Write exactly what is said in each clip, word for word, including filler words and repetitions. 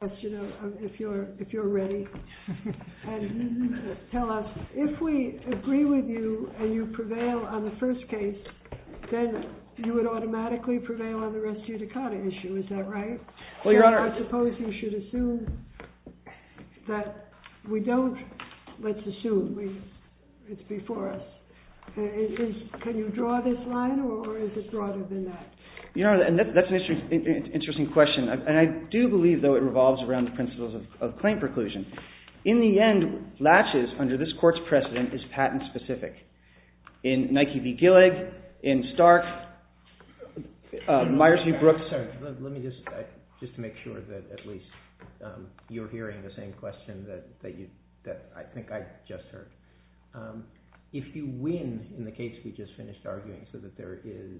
question of if you're if you're ready, and tell us if we agree with you and you prevail on the first case, then you would automatically prevail on the res judicata issue. Is that right? Well, Your so Honor, I suppose you should assume that we don't. Let's assume we it's before us. Is, can you draw this line, or is it broader than that? You know, and that, that's an interesting, interesting question, and I do believe, though, it revolves around the principles of, of claim preclusion. In the end, latches under this court's precedent is patent specific. In Nike v. Gillig, in Stark, uh, Myers v. Brooks. Sorry, let, let me just uh, just to make sure that at least um, you're hearing the same question that that you that I think I just heard. Um, if you win in the case we just finished arguing, so that there is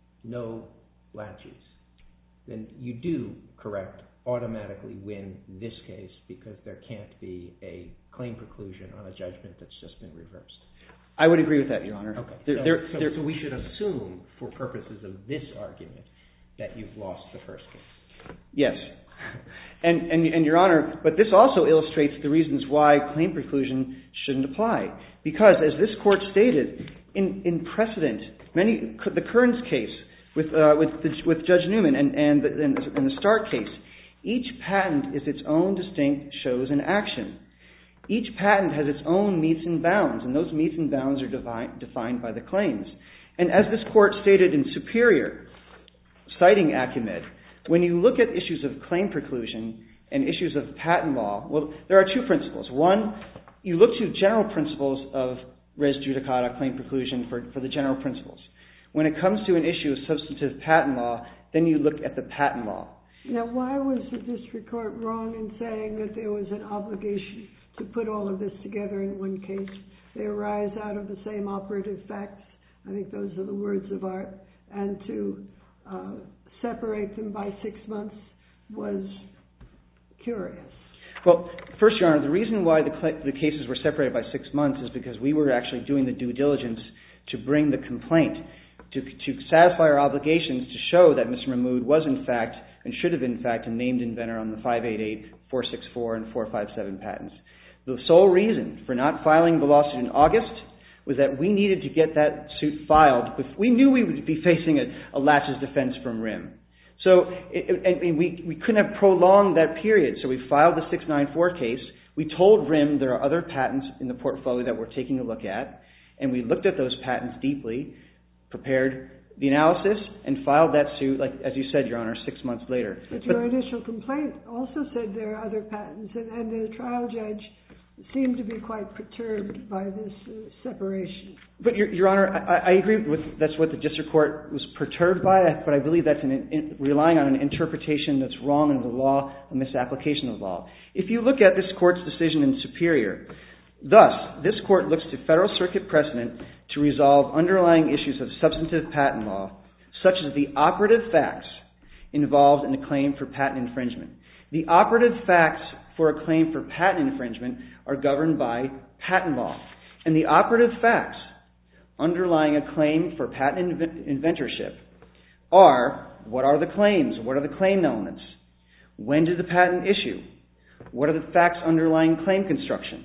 no latches, then you do, correct, automatically win this case because there can't be a claim preclusion on a judgment that's just been reversed. I would agree with that, Your Honor. Okay. There, so, there, so, there, so we should assume, for purposes of this argument, that you've lost the first case. Yes. And, and, and Your Honor, but this also illustrates the reasons why claim preclusion shouldn't apply. Because, as this court stated, in, in precedent, many the Kearns case with uh, with, the, with Judge Newman and, and, the, and, the, and the Stark case, each patent is its own distinct shows in action. Each patent has its own metes and bounds, and those metes and bounds are devi- defined by the claims. And as this court stated in Superior, citing Acumed, when you look at issues of claim preclusion and issues of patent law, well, there are two principles. One, you look to general principles of res judicata, claim preclusion, for, for the general principles. When it comes to an issue of substantive patent law, then you look at the patent law. Now, why was the district court wrong in saying that there was an obligation to put all of this together in one case? They arise out of the same operative facts. I think those are the words of art. And to uh, separate them by six months was curious. Well, first, Your Honor, the reason why the, cl- the cases were separated by six months is because we were actually doing the due diligence to bring the complaint, to, to satisfy our obligations to show that Mister Mahmood was in fact, and should have been in fact, a named inventor on the five eighty-eight, four sixty-four, and four fifty-seven patents. The sole reason for not filing the lawsuit in August was that we needed to get that suit filed. We knew we would be facing a, a laches defense from R I M. So it, and we, we couldn't have prolonged that period, so we filed the six ninety-four case. We told R I M there are other patents in the portfolio that we're taking a look at, and we looked at those patents deeply, prepared the analysis, and filed that suit, like as you said, Your Honor, six months later. But your initial complaint also said there are other patents, and, and the trial judge seemed to be quite perturbed by this uh, separation. But, Your, Your Honor, I, I agree with that's what the district court was perturbed by, but I believe that's an, in, relying on an interpretation that's wrong in the law, a misapplication of the law. If you look at this court's decision in Superior, thus, this court looks to Federal Circuit precedent to resolve underlying issues of substantive patent law, such as the operative facts involved in a claim for patent infringement. The operative facts for a claim for patent infringement are governed by patent law. And the operative facts underlying a claim for patent inv- inventorship are, what are the claims? What are the claim elements? When did the patent issue? What are the facts underlying claim construction?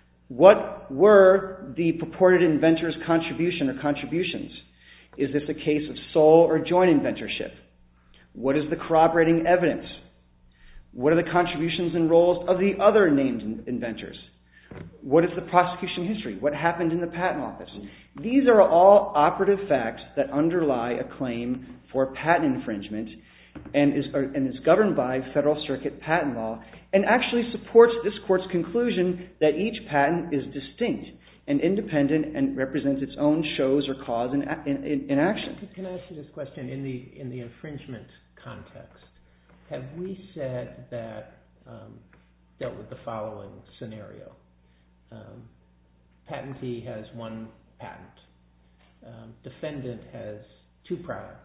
What were the purported inventor's contribution or contributions? Is this a case of sole or joint inventorship? What is the corroborating evidence? What are the contributions and roles of the other named inventors? What is the prosecution history? What happened in the patent office? These are all operative facts that underlie a claim for patent infringement and is, are, and is governed by Federal Circuit patent law, and actually supports this court's conclusion that each patent is distinct and independent and represents its own shows or cause in, in, in action. Can I ask you this question? In the in the infringement context, have we said that, um, dealt with the following scenario? Um, patentee has one patent. Um, defendant has two products.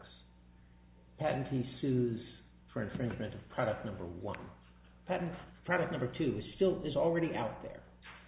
Patentee sues for infringement of product number one. Patent product number two is still is already out there.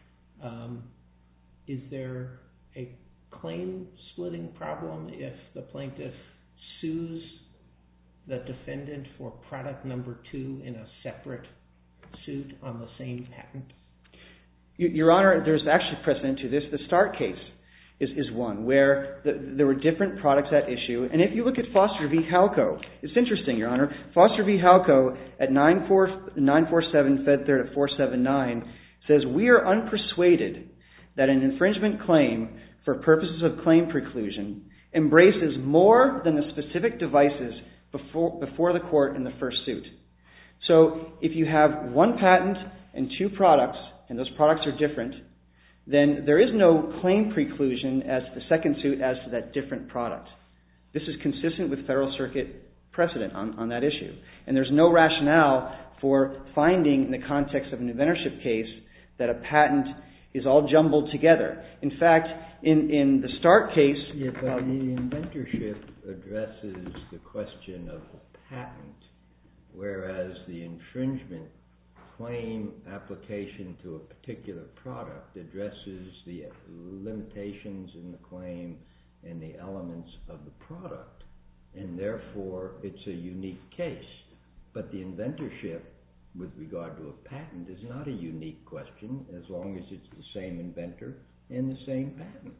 Um, is there a claim splitting problem if the plaintiff sues the defendant for product number two in a separate suit on the same patent? Your Honor, there's actually precedent to this. The Start case is, is one where the, there were different products at issue. And if you look at Foster v. Halco, it's interesting, Your Honor. Foster v. Halco at nine forty-seven Fed Third at four seventy-nine says, "We are unpersuaded that an infringement claim for purposes of claim preclusion embraces more than the specific devices before, before the court in the first suit." So if you have one patent and two products, and those products are different, then there is no claim preclusion as the second suit as to that different product. This is consistent with Federal Circuit precedent on, on that issue. And there's no rationale for finding in the context of an inventorship case that a patent is all jumbled together. In fact, in, in the Start case... Yes, but uh, the inventorship addresses the question of the patent, whereas the infringement claim application to a particular product addresses the limitations in the claim and the elements of the product, and therefore it's a unique case. But the inventorship with regard to a patent is not a unique question as long as it's the same inventor and the same patent.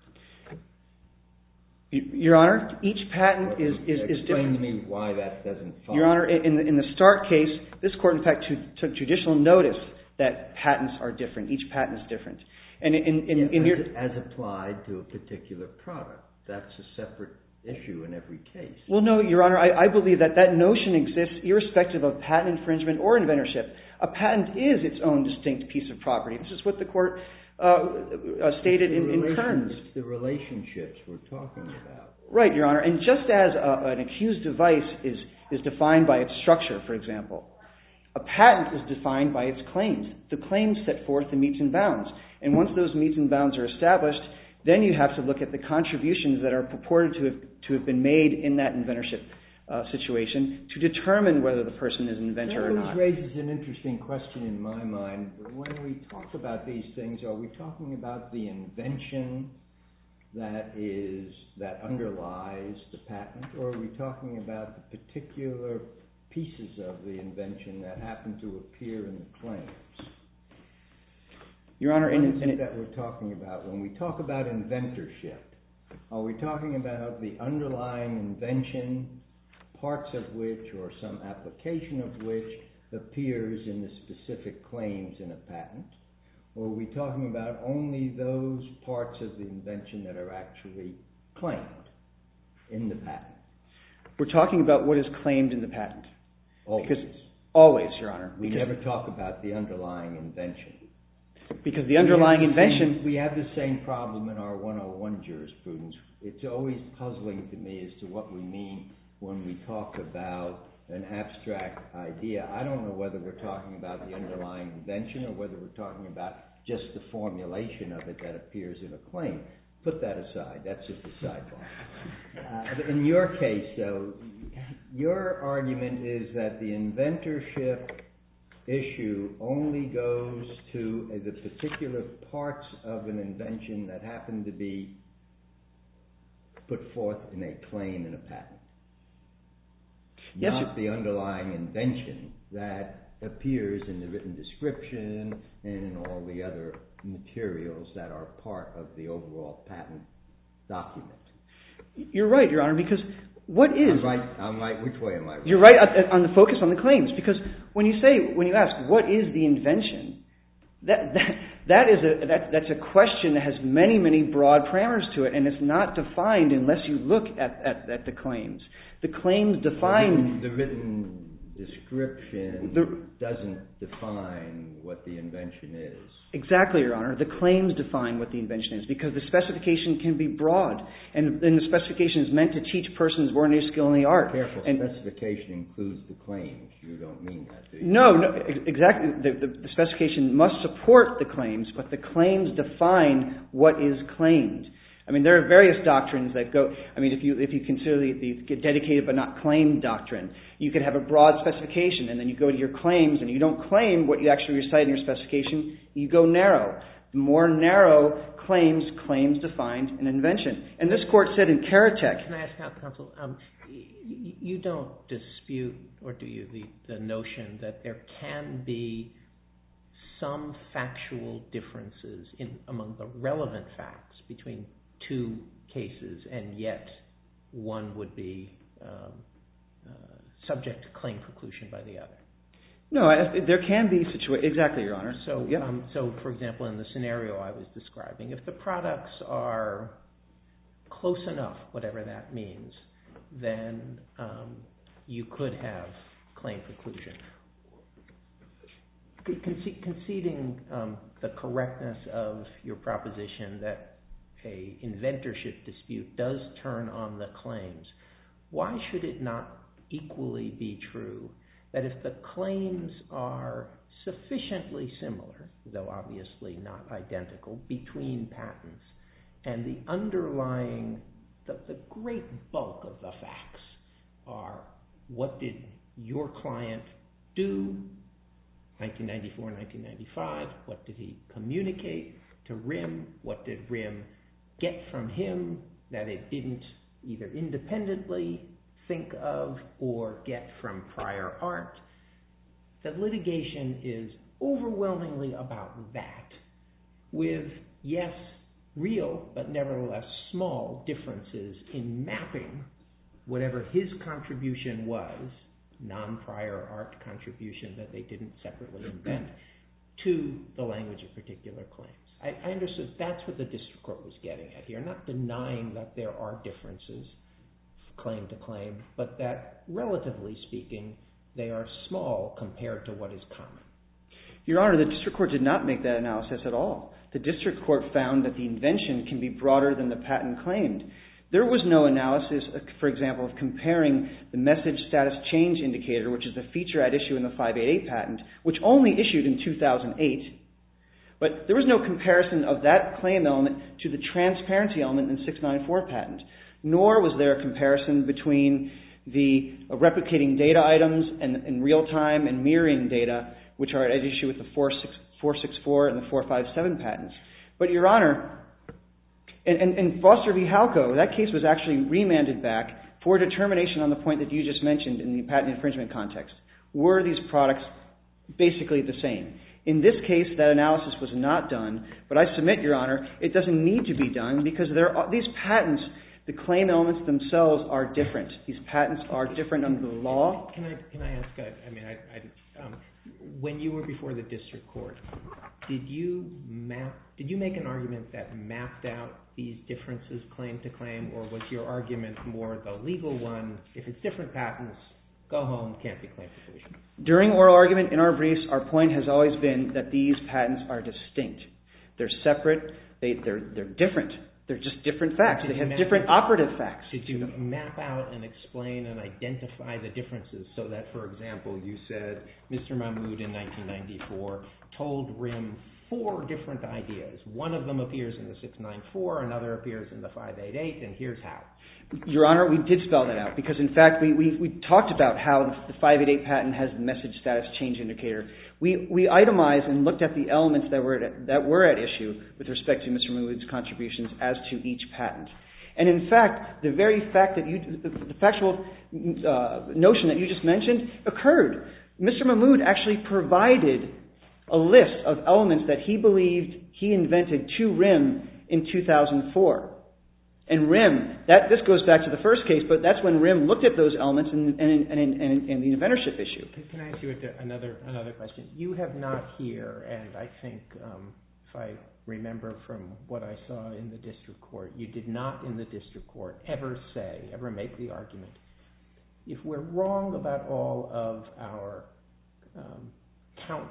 Your Honor, each patent is, is, is different. Explain to me why that doesn't follow. Your Honor, in the, in the Start case, this court in fact took judicial notice that patents are different. Each patent is different. And in, in, yeah, in your, as applied to a particular product. That's a separate issue in every case. Well, no, Your Honor, I, I believe that that notion exists irrespective of patent infringement or inventorship. A patent is its own distinct piece of property. This is what the court uh, uh, stated in, in Kearns. It's the relationships we're talking about. Right, Your Honor. And just as a, an accused device is, is defined by its structure, for example, a patent is defined by its claims. The claims set forth the metes and bounds. And once those metes and bounds are established, then you have to look at the contributions that are purported to have, to have been made in that inventorship uh, situation to determine whether the person is an inventor or not. That always raises an interesting question in my mind. When we talk about these things, are we talking about the invention that is that underlies the patent, or are we talking about the particular pieces of the invention that happen to appear in the claims? Your Honor, what in, is in it that we're talking about when we talk about inventorship? Are we talking about the underlying invention, parts of which or some application of which appears in the specific claims in a patent? Or are we talking about only those parts of the invention that are actually claimed in the patent? We're talking about what is claimed in the patent. Always. Because, always, Your Honor. We never talk about the underlying invention. Because the underlying we invention... Same, we have the same problem in our one oh one jurisprudence. It's always puzzling to me as to what we mean when we talk about an abstract idea. I don't know whether we're talking about the underlying invention or whether we're talking about just the formulation of it that appears in a claim. Put that aside. That's just a sidebar. Uh, in your case, though, your argument is that the inventorship issue only goes to uh, the particular parts of an invention that happen to be put forth in a claim in a patent. Yes, not the underlying invention that appears in the written description and in all the other materials that are part of the overall patent document. You're right, Your Honor, because what is... I'm right, I'm right. Which way am I right? You're right on the focus on the claims, because when you say, when you ask, what is the invention, that, that, that is a, that, that's a question that has many, many broad parameters to it, and it's not defined unless you look at, at, at the claims. The claims define... The written, the written description the, doesn't define what the invention is. Exactly, Your Honor. The claims define what the invention is, because the specification can be broad, and, and the specification is meant to teach persons born in skill in the art. Careful, and, specification includes the claims. You don't mean that, do you? No, no, exactly. The, the, the specification must support the claims, but the claims define what is claimed. I mean, there are various doctrines that go... I mean, if you if you consider the, the dedicated but not claimed doctrine, you could have a broad specification, and then you go to your claims, and you don't claim what you actually recite in your specification, you go narrow. The more narrow claims, claims defined an invention. And this court said in Karatech... Can I ask, counsel, um, you don't dispute, or do you, the, the notion that there can be some factual differences in among the relevant facts between two cases, and yet one would be um, uh, subject to claim preclusion by the other? No, I, there can be situations, exactly, Your Honor. So, yep. um, so, for example, in the scenario I was describing, if the products are close enough, whatever that means, then um, you could have claim preclusion. Conce- conceding um, the correctness of your proposition that a inventorship dispute does turn on the claims, why should it not equally be true that if the claims are sufficiently similar, though obviously not identical, between patents, and the underlying, the, the great bulk of the facts are what did your client do nineteen ninety-four, nineteen ninety-five, what did he communicate to R I M, what did R I M get from him that it didn't either independently think of or get from prior art. The litigation is overwhelmingly about that, with, yes, real but nevertheless small differences in mapping whatever his contribution was, non-prior art contribution that they didn't separately invent, to the language of particular claims. I, I understood that's what the district court was getting at here, not denying that there are differences claim to claim, but that, relatively speaking, they are small compared to what is common. Your Honor, the district court did not make that analysis at all. The district court found that the invention can be broader than the patent claimed. There was no analysis, for example, of comparing the message status change indicator, which is the feature at issue in the five eighty-eight patent, which only issued in two thousand eight. But there was no comparison of that claim element to the transparency element in the six ninety-four patent. Nor was there a comparison between the uh, replicating data items and in real time and mirroring data, which are at issue with the four sixty-four and the four fifty-seven patents. But, Your Honor, in, in, in Foster v. Halco, that case was actually remanded back for determination on the point that you just mentioned in the patent infringement context. Were these products basically the same? In this case, that analysis was not done, but I submit, Your Honor, it doesn't need to be done because there are, these patents, the claim elements themselves are different. These patents are different under the law. Can I can I ask? I mean, I, I, um, when you were before the district court, did you map? Did you make an argument that mapped out these differences, claim to claim, or was your argument more the legal one? If it's different patents, go home, can't be claim preclusion. During oral argument in our briefs, our point has always been that these patents are distinct. They're separate. They, they're they're different. They're just different facts. They have different operative facts. Did you map out and explain and identify the differences so that, for example, you said Mister Mahmood in nineteen ninety-four told R I M four different ideas. One of them appears in the six ninety-four, another appears in the five eighty-eight, and here's how. Your Honor, we did spell that out because, in fact, we, we, we talked about how the five eighty-eight patent has the message status change indicator. We, we itemized and looked at the elements that were at, that were at issue with respect to Mister Mahmood's contributions as to each patent. And, in fact, the very fact that you, the factual uh, notion that you just mentioned occurred. Mister Mahmood actually provided a list of elements that he believed he invented to R I M in two thousand four. And R I M, that, this goes back to the first case, but that's when R I M looked at those elements and in, in, in, in, in the inventorship issue. Can I ask you another another question? You have not here, and I think um, if I remember from what I saw in the district court, you did not in the district court ever say, ever make the argument, if we're wrong about all of our um, counts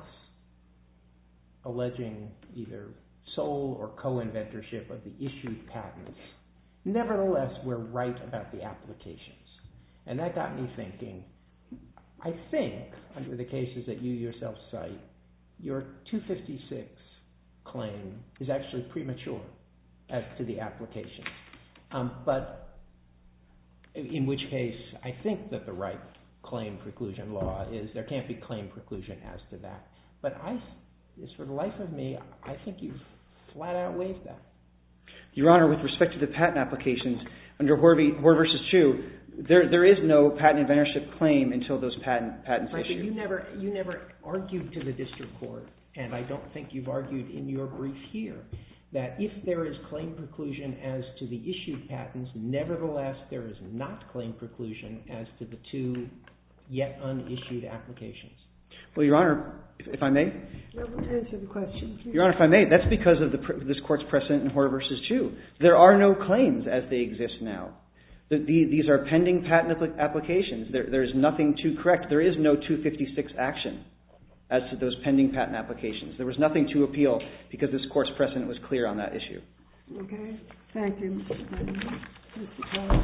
alleging either sole or co-inventorship of the issued patents, nevertheless, we're right about the applications. And that got me thinking, I think, under the cases that you yourself cite, your two fifty-six claim is actually premature as to the applications. Um, but in which case, I think that the right claim preclusion law is there can't be claim preclusion as to that. But I, for the life of me, I think you've flat out waived that. Your Honor, with respect to the patent applications, under Hoare versus Chu, there there is no patent inventorship claim until those patent patents right, issue. But you never you never argued to the district court, and I don't think you've argued in your brief here, that if there is claim preclusion as to the issued patents, nevertheless there is not claim preclusion as to the two yet unissued applications. Well, Your Honor, if, if I may? Answer the question, please. Your Honor, if I may, that's because of the, this Court's precedent in Hoare versus Chu. There are no claims as they exist now. The, the, these are pending patent applications. There, there is nothing to correct. There is no two fifty-six action as to those pending patent applications. There was nothing to appeal because this Court's precedent was clear on that issue. Okay. Thank you, Mister Kennedy. Mister Collins.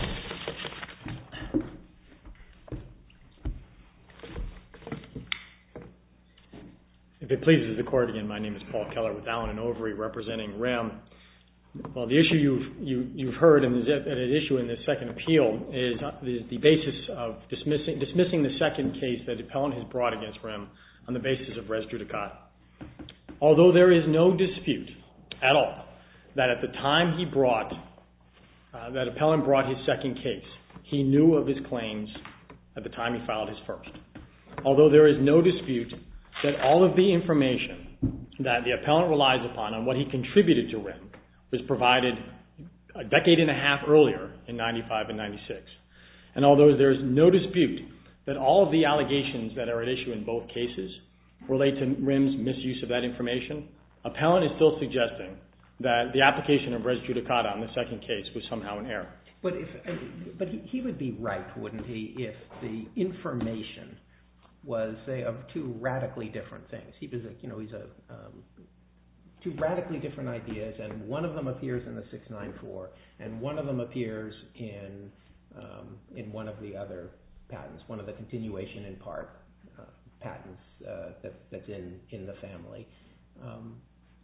If it pleases the Court, again, my name is Paul Keller with Allen and Overy representing R E M. Well, the issue you've, you, you've heard and is at an issue in this second appeal is, is the basis of dismissing, dismissing the second case that the appellant has brought against R E M on the basis of res judicata. Although there is no dispute at all that at the time he brought, uh, that appellant brought his second case, he knew of his claims at the time he filed his first. Although there is no dispute that all of the information that the appellant relies upon on what he contributed to R E M was provided a decade and a half earlier in ninety-five and ninety-six. And although there is no dispute that all of the allegations that are at issue in both cases relate to R I M's misuse of that information, appellant is still suggesting that the application of res judicata on the second case was somehow an error. But if, but he, he would be right, wouldn't he, if the information was, say, of two radically different things. He was, a, you know, he's a um, two radically different ideas, and one of them appears in the six ninety-four, and one of them appears in um, in one of the other patents, one of the continuation in part uh, patents uh, that, that's in in the family. Um,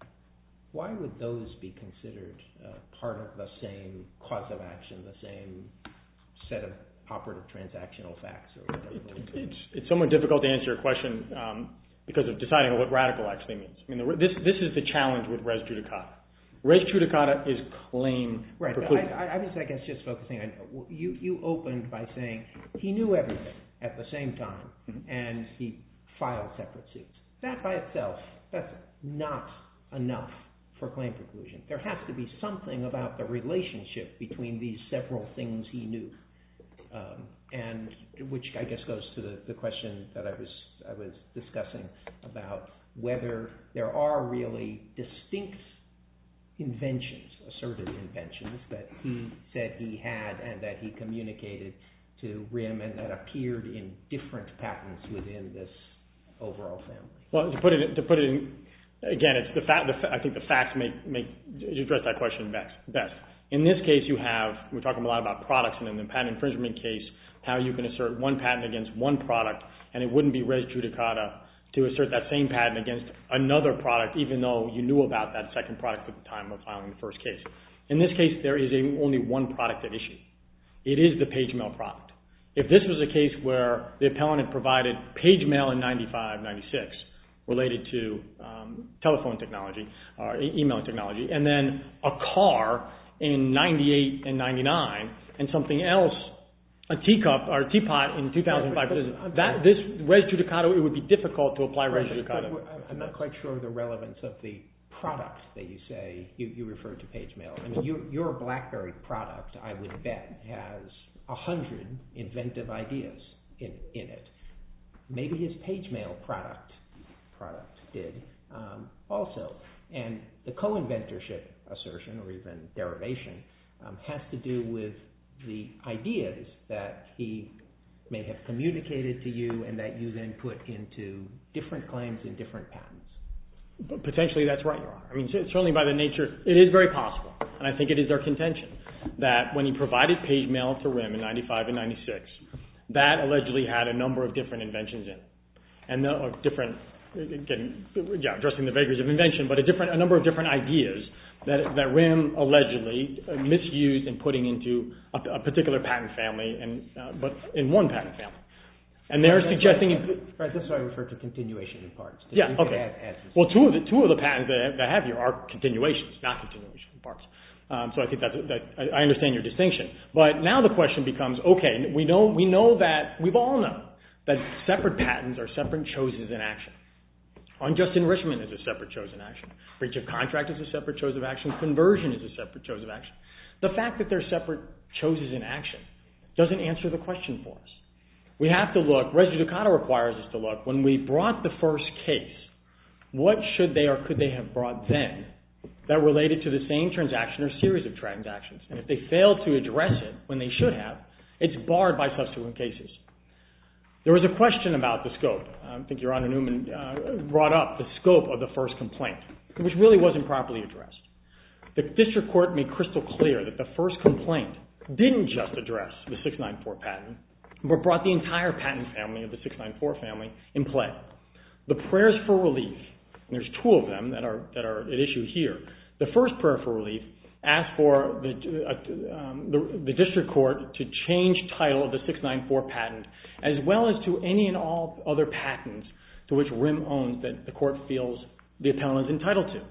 why would those be considered uh, part of the same cause of action, the same set of operative transactional facts? Or whatever it, it's, it's somewhat difficult to answer your question um, because of deciding what radical actually means. I mean, the, this this is the challenge with res judicata. Res judicata is claim right. preclusion. I, I, I was, I guess, just focusing on you. You opened by saying he knew everything at the same time, mm-hmm. and he filed separate suits. That by itself, that's not enough for claim preclusion. There has to be something about the relationship between these several things he knew. Um, and which I guess goes to the, the question that I was I was discussing about whether there are really distinct inventions, asserted inventions, that he said he had and that he communicated to R I M and that appeared in different patents within this overall family. Well, to put it to put it in, again, it's the fact. The, I think the facts make make address that question best. Best. In this case, you have, we're talking a lot about products, and in the patent infringement case, how you can assert one patent against one product, and it wouldn't be res judicata to assert that same patent against another product, even though you knew about that second product at the time of filing the first case. In this case, there is a, only one product at issue. It is the page mail product. If this was a case where the appellant had provided page mail in ninety-five, ninety-six, related to um, telephone technology, or e- email technology, and then a car in ninety-eight and ninety-nine, and something else, a teacup or a teapot in two thousand five. But, but, that this res judicata, it would be difficult to apply res judicata. But, but I'm not quite sure of the relevance of the product that you say you, you referred to page mail. I mean, your, your BlackBerry product, I would bet, has a hundred inventive ideas in in it. Maybe his page mail product product did um, also, and the co-inventorship assertion or even derivation um, has to do with the ideas that he may have communicated to you and that you then put into different claims in different patents. But potentially that's right, Your Honor. I mean, certainly by the nature, it is very possible, and I think it is their contention, that when he provided page mail to R I M in ninety-five and ninety-six, that allegedly had a number of different inventions in it, and the, or different, again, yeah, addressing the vagaries of invention, but a different, a number of different ideas that that R I M allegedly misused in putting into a, a particular patent family, and uh, but in one patent family. And they're right, suggesting... Right, right, that's why I refer to continuation in parts. Yeah, okay. Add, add well, two of the two of the patents that I have here are continuations, not continuation in parts. Um, so I think that's, that I understand your distinction. But now the question becomes, okay, we know we know that, we've all known that separate patents are separate choses in action. Unjust enrichment is a separate chose in action. Breach of contract is a separate chose of action. Conversion is a separate chose of action. The fact that they're separate choses in action doesn't answer the question for us. We have to look, res judicata requires us to look, when we brought the first case, what should they or could they have brought then that related to the same transaction or series of transactions? And if they failed to address it when they should have, it's barred by subsequent cases. There was a question about the scope. I think Your Honor Newman uh, brought up the scope of the first complaint, which really wasn't properly addressed. The district court made crystal clear that the first complaint didn't just address the six ninety-four patent, but brought the entire patent family of the six ninety-four family in play. The prayers for relief, and there's two of them that are that are at issue here. The first prayer for relief asked for the, uh, um, the, the district court to change title of the six ninety-four patent, as well as to any and all other patents to which R I M owns that the court feels the appellant is entitled to.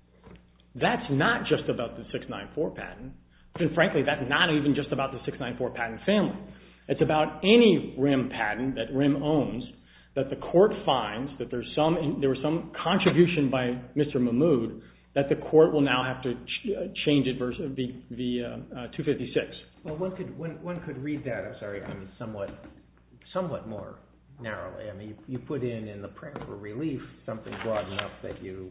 That's not just about the six ninety-four patent, and frankly, that's not even just about the six ninety-four patent family. It's about any R I M patent that R I M owns that the court finds that there's some there was some contribution by Mister Mahmood that the court will now have to ch- change it versus the, the uh, uh, two fifty-six. Well, one could one, one could read that. I'm sorry, I mean somewhat somewhat more narrowly. I mean, you, you put in in the prayer for relief something broad enough that you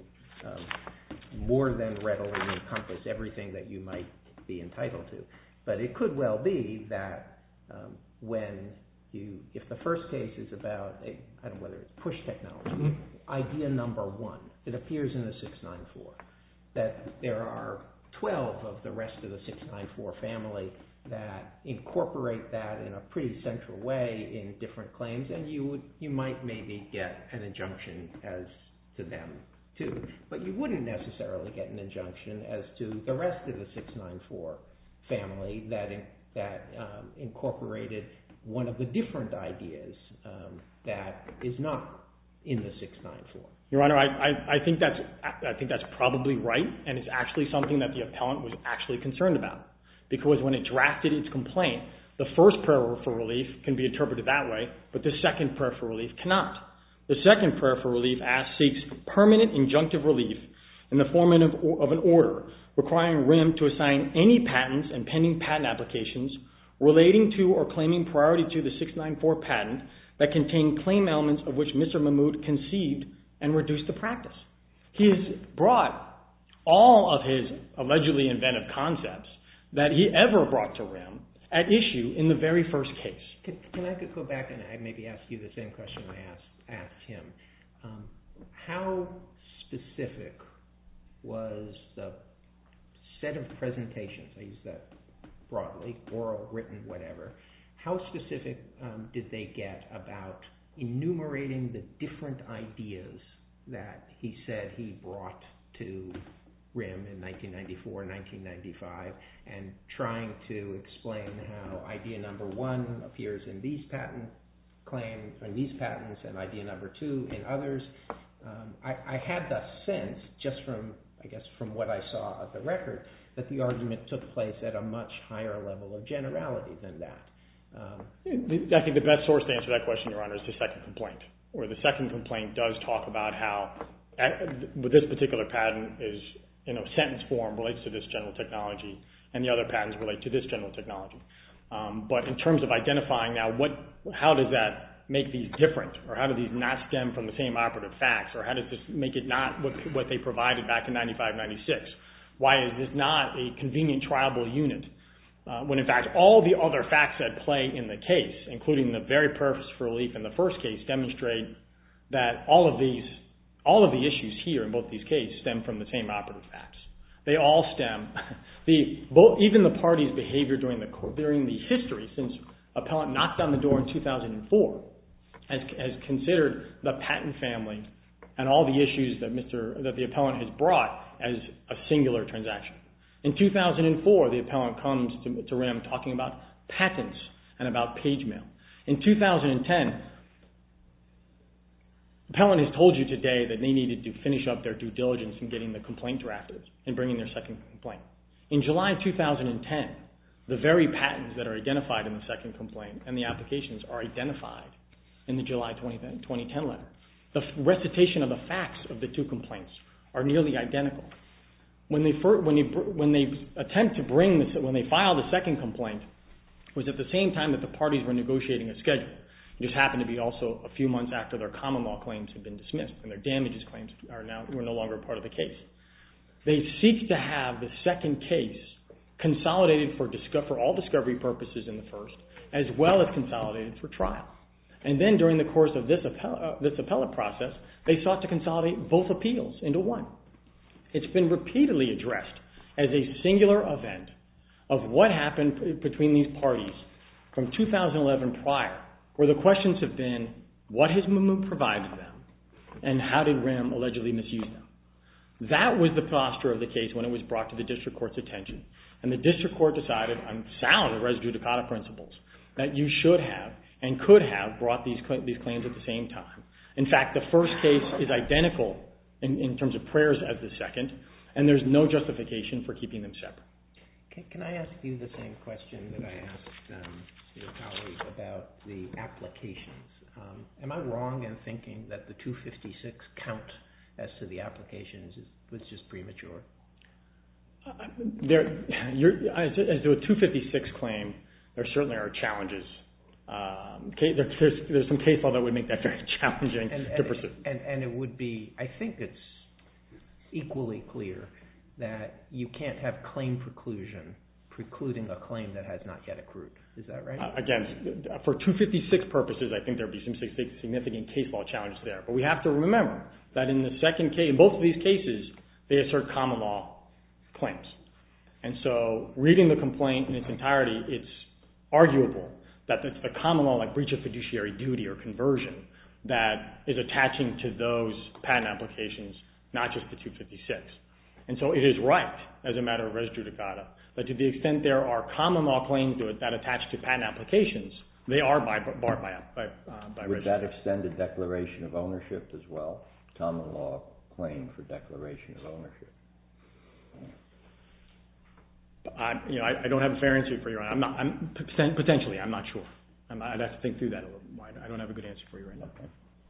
um, more than readily encompass everything that you might be entitled to. But it could well be that um, when you, if the first case is about, a, I don't know whether it's push technology, mm-hmm. idea number one, it appears in the six ninety-four, that there are twelve of the rest of the six ninety-four family that incorporate that in a pretty central way in different claims, and you would you might maybe get an injunction as to them too, but you wouldn't necessarily get an injunction as to the rest of the six ninety-four family that in, that um, incorporated one of the different ideas um, that is not in the six ninety-four. Your Honor, I, I, I think that's I think that's probably right, and it's actually something that the appellant was actually concerned about, because when it drafted its complaint, the first prayer for relief can be interpreted that way, but the second prayer for relief cannot. The second prayer for relief asks, seeks permanent injunctive relief in the form of, of an order requiring R I M to assign any patents and pending patent applications relating to or claiming priority to the six ninety-four patent that contain claim elements of which Mister Mahmood conceived and reduced the practice. He has brought all of his allegedly inventive concepts that he ever brought to R I M at issue in the very first case. Can, can I go back and I maybe ask you the same question I asked, asked him? Um, how specific was the set of presentations, I use that broadly, oral, written, whatever, how specific um, did they get about enumerating the different ideas that he said he brought to R I M in nineteen ninety-four, nineteen ninety-five, and trying to explain how idea number one appears in these patent claims, in these patents, and idea number two in others? Um, I, I had the sense, just from, I guess, from what I saw of the record, that the argument took place at a much higher level of generality than that. Um, I think the best source to answer that question, Your Honor, is the second complaint, where the second complaint does talk about how, with this particular patent is, you know, sentence form relates to this general technology, and the other patents relate to this general technology. Um, but in terms of identifying now, what, how does that make these different, or how do these not stem from the same operative facts, or how does this make it not what, what they provided back in ninety-five, ninety-six? Why is this not a convenient triable unit? Uh, when in fact all the other facts at play in the case, including the very purpose for relief in the first case, demonstrate that all of these, all of the issues here in both these cases stem from the same operative facts. They all stem, the both, even the parties' behavior during the during the history since appellant knocked on the door in two thousand four has, has considered the patent family and all the issues that Mister that the appellant has brought as a singular transaction. In two thousand four, the appellant comes to, to R I M talking about patents and about page mail. In two thousand ten, appellant has told you today that they needed to finish up their due diligence in getting the complaint drafted and bringing their second complaint. In July two thousand ten, the very patents that are identified in the second complaint and the applications are identified in the July twenty ten letter. The recitation of the facts of the two complaints are nearly identical. When they first, when they when they attempt to bring this, when they file the second complaint, was at the same time that the parties were negotiating a schedule. It just happened to be also a few months after their common law claims had been dismissed and their damages claims are now were no longer part of the case. They seek to have the second case consolidated for disco- for all discovery purposes in the first, as well as consolidated for trial. And then during the course of this, appell- uh, this appellate process, they sought to consolidate both appeals into one. It's been repeatedly addressed as a singular event of what happened p- between these parties from two thousand eleven prior, where the questions have been, what has M M U provided them, and how did R I M allegedly misuse them? That was the posture of the case when it was brought to the district court's attention. And the district court decided on sound res judicata principles that you should have and could have brought these, cl- these claims at the same time. In fact, the first case is identical in, in terms of prayers as the second, and there's no justification for keeping them separate. Can, can I ask you the same question that I asked um, your colleague about the applications? Um, am I wrong in thinking that the two fifty-six count as to the applications is, was just premature? Uh, there, you're, as, as to a two fifty-six claim, there certainly are challenges. Um, case, there, there's, there's some case law that would make that very challenging and, to and, pursue. And, and it would be, I think it's equally clear that you can't have claim preclusion precluding a claim that has not yet accrued. Is that right? Uh, again, for two fifty-six purposes, I think there would be some significant case law challenges there. But we have to remember that in the second case, in both of these cases, they assert common law claims. And so reading the complaint in its entirety, it's arguable that it's the common law, like breach of fiduciary duty or conversion, that is attaching to those patent applications, not just the two fifty-six. And so it is right, as a matter of res judicata, that to the extent there are common law claims to it that attach to patent applications, they are by, barred by, by, uh, by Would res that judicata. extend to declaration of ownership as well? Common law claim for declaration of ownership. I, you know, I, I don't have a fair answer for you. I'm not. I'm potentially. I'm not sure. I'm, I'd have to think through that a little. I don't have a good answer for you right now. Okay.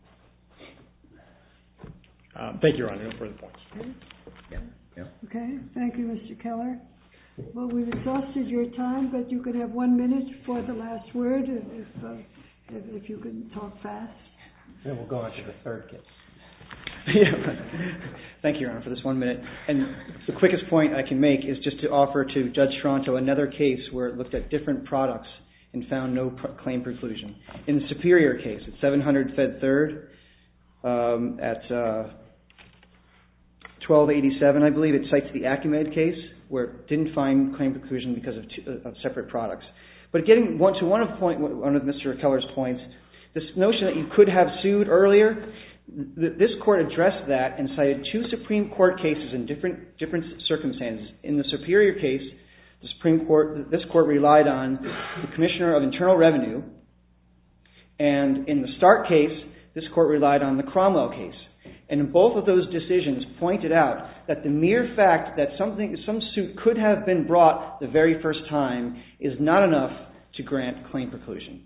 Uh, thank you, Your Honor. No further points. Okay. Yeah. Yeah. Okay, thank you, Mister Keller. Well, we've exhausted your time, but you can have one minute for the last word if if, uh, if, if you can talk fast. Then we'll go on to the third case. Thank you, Your Honor, for this one minute. And the quickest point I can make is just to offer to Judge Toronto another case where it looked at different products and found no pr- claim preclusion. In the Superior case, at seven hundred Fed third, um, at uh, twelve eighty-seven, I believe, it cites the Acumed case where it didn't find claim preclusion because of, two, uh, of separate products. But getting one, to one of, point, one of Mister Keller's points, this notion that you could have sued earlier, this court addressed that and cited two Supreme Court cases in different different circumstances. In the Superior case, the Supreme Court, this court relied on the Commissioner of Internal Revenue, and in the Stark case, this court relied on the Cromwell case. And in both of those decisions pointed out that the mere fact that something, some suit could have been brought the very first time is not enough to grant claim preclusion.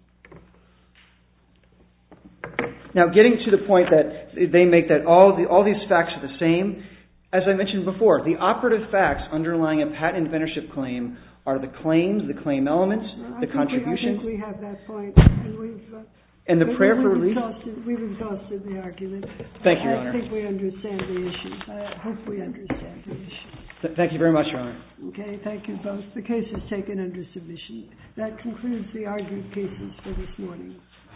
Now, getting to the point that they make that all the, all these facts are the same, as I mentioned before, the operative facts underlying a patent inventorship claim are the claims, the claim elements, Well, the contributions. We, I think we have that point, and we've uh, and the prayer we've for relief. Exhausted, we've exhausted the argument. Thank you, Your I Honor. think we understand the issues. I hope we understand the issues. Th- thank you very much, Your Honor. Okay, thank you both. The case is taken under submission. That concludes the argued cases for this morning.